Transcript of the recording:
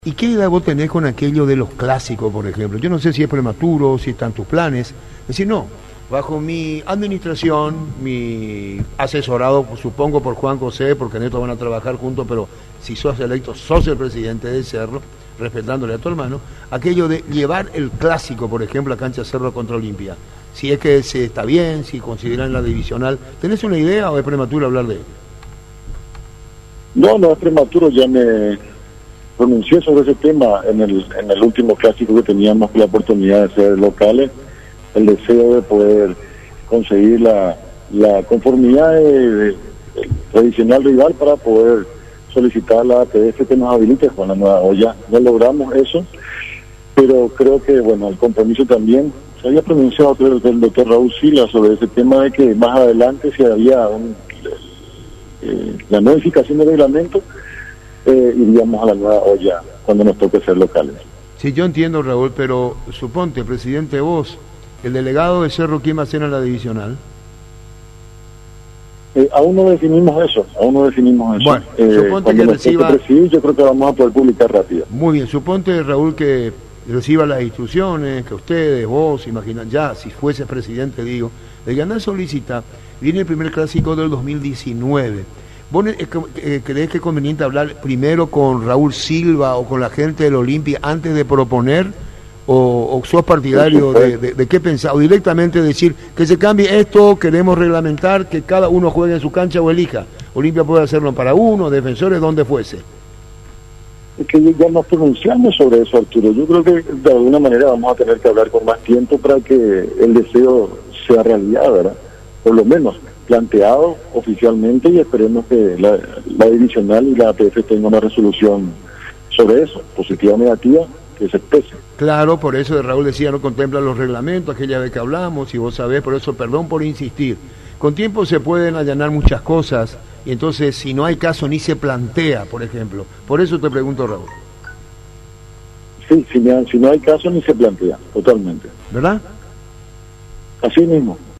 ¿Y qué idea vos tenés con aquello de los clásicos, por ejemplo? Yo no sé si es prematuro, si están tus planes. Es decir, no, bajo mi administración, mi asesorado, supongo por Juan José, porque en esto van a trabajar juntos, pero si sos electo, sos el presidente de Cerro, respetándole a tu hermano, aquello de llevar el clásico, por ejemplo, a cancha Cerro contra Olimpia. Si es que se está bien, si consideran la divisional. ¿Tenés una idea o es prematuro hablar de él? No es prematuro, ya me pronuncié sobre ese tema en el último clásico que teníamos la oportunidad de ser locales, el deseo de poder conseguir la conformidad del tradicional rival para poder solicitar la APF que nos habilite con la nueva olla. No logramos eso, pero creo que bueno, el compromiso también se había pronunciado del doctor Raúl Sila sobre ese tema de que más adelante si había la modificación del reglamento, iríamos a la nueva olla cuando nos toque ser locales. Sí, yo entiendo, Raúl, pero suponte, presidente, vos, el delegado de Cerro, ¿quién va a ser en la divisional? Aún no definimos eso. Bueno, suponte que reciba... presidir, yo creo que vamos a poder publicar rápido. Muy bien, suponte, Raúl, que reciba las instrucciones, que ustedes, vos, imaginan, ya, si fuese presidente, digo, de que andar solicita, viene el primer clásico del 2019. ¿Vos creés que es conveniente hablar primero con Raúl Silva o con la gente del Olimpia antes de proponer? ¿O sos partidario de qué pensar? ¿O directamente decir que se cambie esto, queremos reglamentar que cada uno juegue en su cancha o elija? Olimpia puede hacerlo para uno, defensores, donde fuese. Es que ya nos pronunciamos sobre eso, Arturo. Yo creo que de alguna manera vamos a tener que hablar con más tiempo para que el deseo sea realidad, ¿verdad? Por lo menos planteado oficialmente, y esperemos que la divisional y la APF tengan una resolución sobre eso, positiva o negativa, que se exprese. Claro, por eso Raúl decía, no contempla los reglamentos, aquella vez que hablamos, y vos sabés, por eso, perdón por insistir, con tiempo se pueden allanar muchas cosas, y entonces si no hay caso ni se plantea, por ejemplo. Por eso te pregunto, Raúl. Sí, si no hay caso ni se plantea, totalmente. ¿Verdad? Así mismo.